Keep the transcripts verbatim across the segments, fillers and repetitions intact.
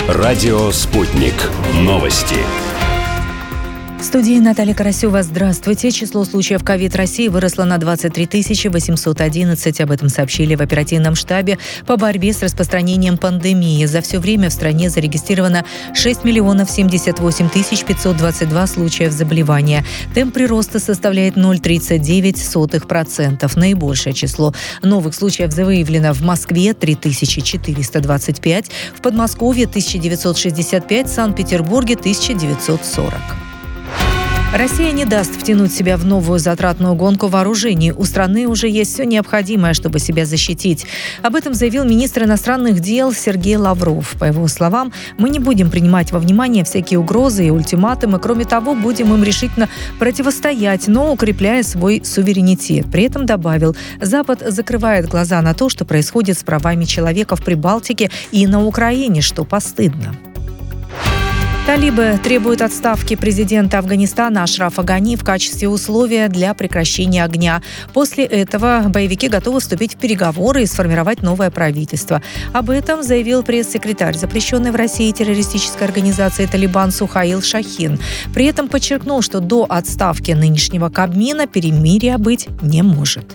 Радио «Спутник». Новости. В студии Наталья Карасева. Здравствуйте. Число случаев ковид в России выросло на двадцать три тысячи восемьсот одиннадцать. Об этом сообщили в оперативном штабе по борьбе с распространением пандемии. За все время в стране зарегистрировано шесть миллионов семьдесят восемь тысяч пятьсот двадцать два случаев заболевания. Темп прироста составляет ноль целых тридцать девять сотых процента. Наибольшее число новых случаев выявлено в Москве – три тысячи четыреста двадцать пять, в Подмосковье – тысяча девятьсот шестьдесят пять, в Санкт-Петербурге – тысяча девятьсот сорок. Россия не даст втянуть себя в новую затратную гонку вооружений. У страны уже есть все необходимое, чтобы себя защитить. Об этом заявил министр иностранных дел Сергей Лавров. По его словам, мы не будем принимать во внимание всякие угрозы и ультиматумы. Кроме того, будем им решительно противостоять, но укрепляя свой суверенитет. При этом добавил, Запад закрывает глаза на то, что происходит с правами человека в Прибалтике и на Украине, что постыдно. Талибы требуют отставки президента Афганистана Ашрафа Гани в качестве условия для прекращения огня. После этого боевики готовы вступить в переговоры и сформировать новое правительство. Об этом заявил пресс-секретарь запрещенной в России террористической организации «Талибан» Сухаил Шахин. При этом подчеркнул, что до отставки нынешнего Кабмина перемирия быть не может.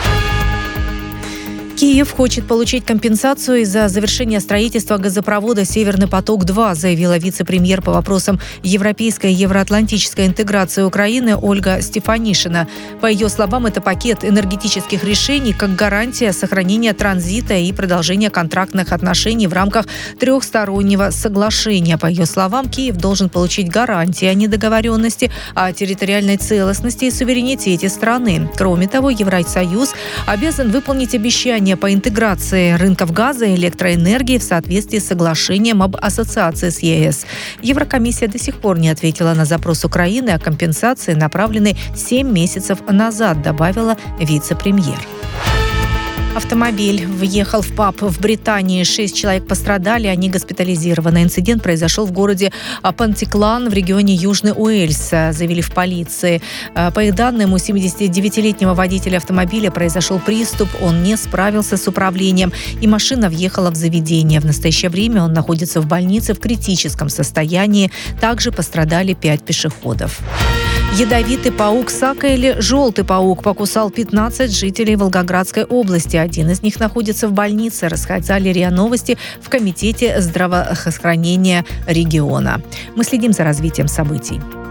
Киев хочет получить компенсацию из-за завершения строительства газопровода «Северный поток-два», заявила вице-премьер по вопросам европейской и евроатлантической интеграции Украины Ольга Стефанишина. По ее словам, это пакет энергетических решений как гарантия сохранения транзита и продолжения контрактных отношений в рамках трехстороннего соглашения. По ее словам, Киев должен получить гарантии о недоговоренности, о территориальной целостности и суверенитете страны. Кроме того, Евросоюз обязан выполнить обещание по интеграции рынков газа и электроэнергии в соответствии с соглашением об ассоциации с ЕС. Еврокомиссия до сих пор не ответила на запрос Украины о компенсации, направленной семь месяцев назад, добавила вице-премьер. Автомобиль въехал в паб в Британии. Шесть человек пострадали, они госпитализированы. Инцидент произошел в городе Пантиклан в регионе Южный Уэльс, заявили в полиции. По их данным, у семидесятидевятилетнего водителя автомобиля произошел приступ. Он не справился с управлением, и машина въехала в заведение. В настоящее время он находится в больнице в критическом состоянии. Также пострадали пять пешеходов. Ядовитый паук Сака или желтый паук покусал пятнадцать жителей Волгоградской области. Один из них находится в больнице, рассказали РИА Новости в Комитете здравоохранения региона. Мы следим за развитием событий.